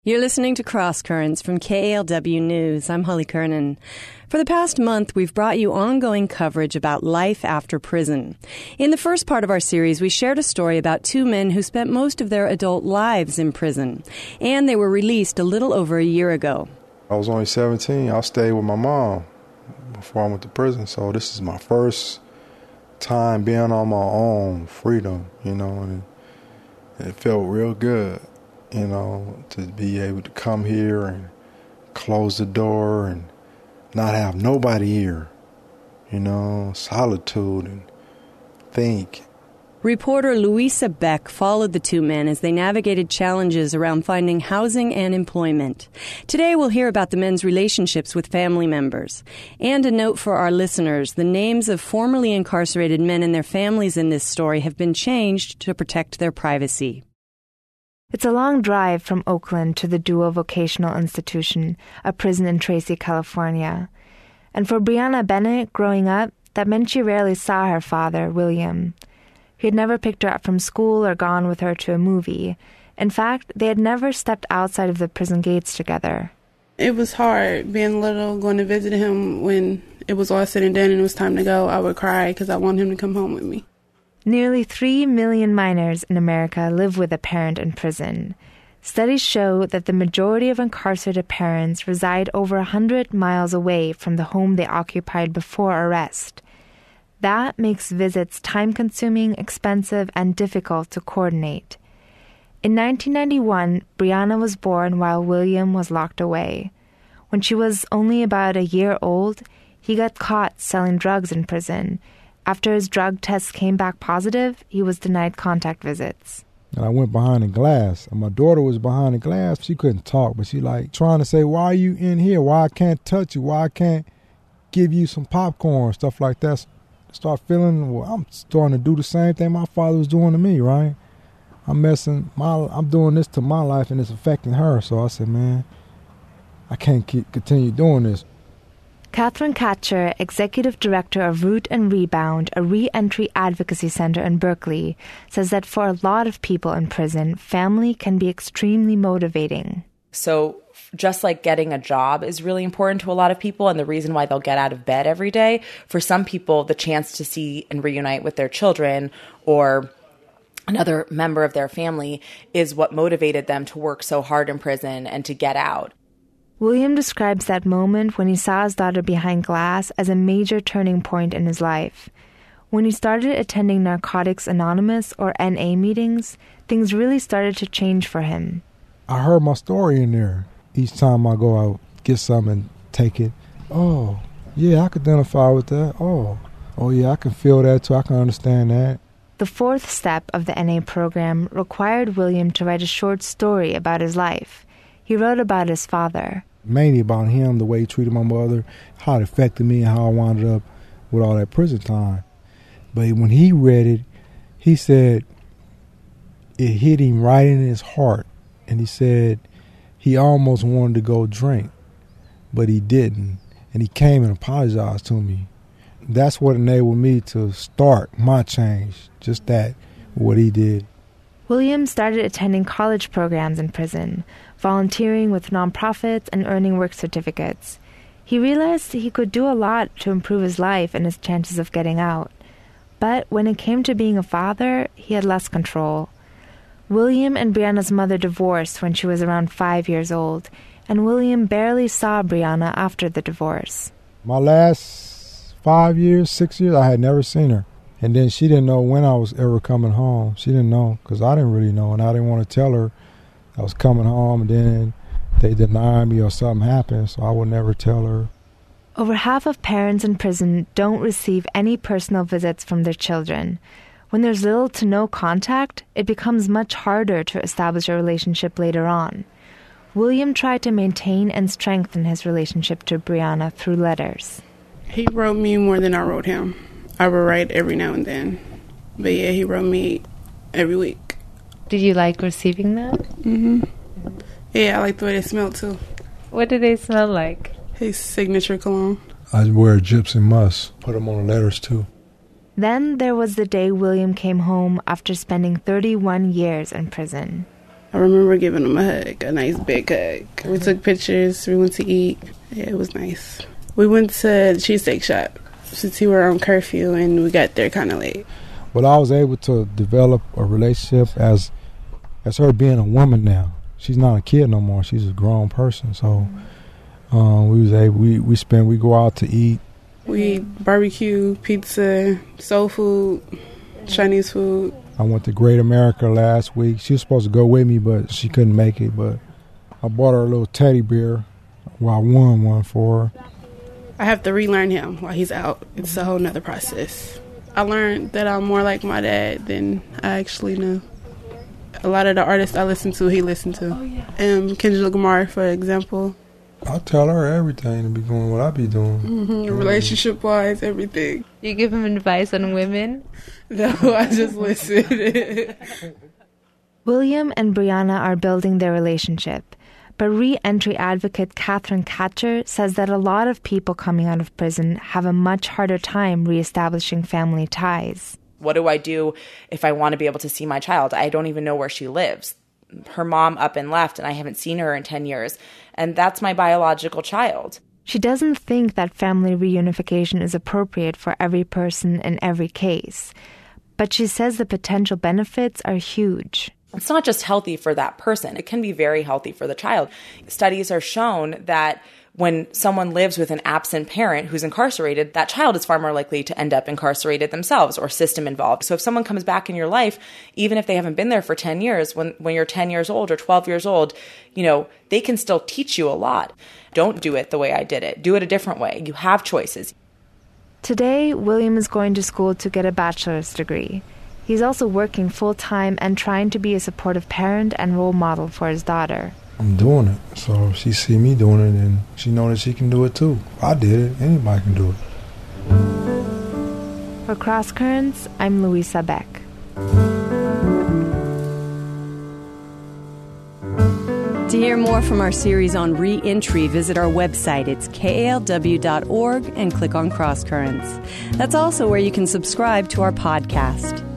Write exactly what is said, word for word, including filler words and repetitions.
You're listening to Cross Currents from K A L W News. I'm Holly Kernan. For the past month, we've brought you ongoing coverage about life after prison. In the first part of our series, we shared a story about two men who spent most of their adult lives in prison, and they were released a little over a year ago. I was only seventeen. I stayed with my mom before I went to prison, so this is my first time being on my own, freedom, you know, and it felt real good. You know, to be able to come here and close the door and not have nobody here, you know, solitude and think. Reporter Louisa Beck followed the two men as they navigated challenges around finding housing and employment. Today we'll hear about the men's relationships with family members. And a note for our listeners, the names of formerly incarcerated men and their families in this story have been changed to protect their privacy. It's a long drive from Oakland to the Dual Vocational Institution, a prison in Tracy, California. And for Brianna Bennett, growing up, that meant she rarely saw her father, William. He had never picked her up from school or gone with her to a movie. In fact, they had never stepped outside of the prison gates together. It was hard being little, going to visit him when it was all said and done and it was time to go. I would cry because I wanted him to come home with me. Nearly three million minors in America live with a parent in prison. Studies show that the majority of incarcerated parents reside over one hundred miles away from the home they occupied before arrest. That makes visits time-consuming, expensive, and difficult to coordinate. In nineteen ninety-one, Brianna was born while William was locked away. When she was only about a year old, he got caught selling drugs in prison. After his drug tests came back positive, he was denied contact visits. And I went behind the glass, and my daughter was behind the glass. She couldn't talk, but she like trying to say, why are you in here? Why I can't touch you? Why I can't give you some popcorn, stuff like that. Start feeling, well, I'm starting to do the same thing my father was doing to me, right? I'm messing, my, I'm doing this to my life, and it's affecting her. So I said, man, I can't keep, continue doing this. Catherine Katcher, executive director of Root and Rebound, a re-entry advocacy center in Berkeley, says that for a lot of people in prison, family can be extremely motivating. So just like getting a job is really important to a lot of people and the reason why they'll get out of bed every day, for some people, the chance to see and reunite with their children or another member of their family is what motivated them to work so hard in prison and to get out. William describes that moment when he saw his daughter behind glass as a major turning point in his life. When he started attending Narcotics Anonymous or N A meetings, things really started to change for him. I heard my story in there. Each time I go out, get something and take it. Oh, yeah, I can identify with that. Oh, oh yeah, I can feel that too. I can understand that. The fourth step of the N A program required William to write a short story about his life. He wrote about his father. Mainly about him, the way he treated my mother, how it affected me, and how I wound up with all that prison time. But when he read it, he said it hit him right in his heart. And he said he almost wanted to go drink, but he didn't. And he came and apologized to me. That's what enabled me to start my change, just that, what he did. William started attending college programs in prison, volunteering with nonprofits and earning work certificates. He realized he could do a lot to improve his life and his chances of getting out. But when it came to being a father, he had less control. William and Brianna's mother divorced when she was around five years old, and William barely saw Brianna after the divorce. My last five years, six years, I had never seen her. And then she didn't know when I was ever coming home. She didn't know because I didn't really know, and I didn't want to tell her I was coming home, and then they denied me or something happened, so I would never tell her. Over half of parents in prison don't receive any personal visits from their children. When there's little to no contact, it becomes much harder to establish a relationship later on. William tried to maintain and strengthen his relationship to Brianna through letters. He wrote me more than I wrote him. I would write every now and then. But yeah, he wrote me every week. Did you like receiving that? Mm-hmm. Yeah, I like the way they smell too. What do they smell like? His signature cologne. I wear Gypsy Musk. Put them on the letters too. Then there was the day William came home after spending thirty-one years in prison. I remember giving him a hug, a nice big hug. We took pictures. We went to eat. Yeah, it was nice. We went to the Cheesesteak Shop since we were on curfew, and we got there kind of late. But I was able to develop a relationship as as her being a woman now. She's not a kid no more. She's a grown person. So um, we was able. We we spend. We go out to eat. We eat barbecue, pizza, soul food, Chinese food. I went to Great America last week. She was supposed to go with me, but she couldn't make it. But I bought her a little teddy bear. Well, I won one for her. I have to relearn him while he's out. It's a whole nother process. I learned that I'm more like my dad than I actually knew. A lot of the artists I listen to, he listened to. Oh, yeah. Um, Kendrick Lamar, for example. I tell her everything to be doing what I be doing. Mm-hmm. Mm. Relationship-wise, everything. You give him advice on women? No, I just listen. William and Brianna are building their relationship, but re-entry advocate Catherine Katcher says that a lot of people coming out of prison have a much harder time reestablishing family ties. What do I do if I want to be able to see my child? I don't even know where she lives. Her mom up and left, and I haven't seen her in ten years. And that's my biological child. She doesn't think that family reunification is appropriate for every person in every case. But she says the potential benefits are huge. It's not just healthy for that person. It can be very healthy for the child. Studies are shown that when someone lives with an absent parent who's incarcerated, that child is far more likely to end up incarcerated themselves or system involved. So if someone comes back in your life, even if they haven't been there for ten years, when, when you're ten years old or twelve years old, you know, they can still teach you a lot. Don't do it the way I did it. Do it a different way. You have choices. Today, William is going to school to get a bachelor's degree. He's also working full-time and trying to be a supportive parent and role model for his daughter. I'm doing it, so if she see me doing it, and she know that she can do it too. If I did it, anybody can do it. For Cross Currents, I'm Louisa Beck. To hear more from our series on re-entry, visit our website. It's K A L W dot org and click on Cross Currents. That's also where you can subscribe to our podcast.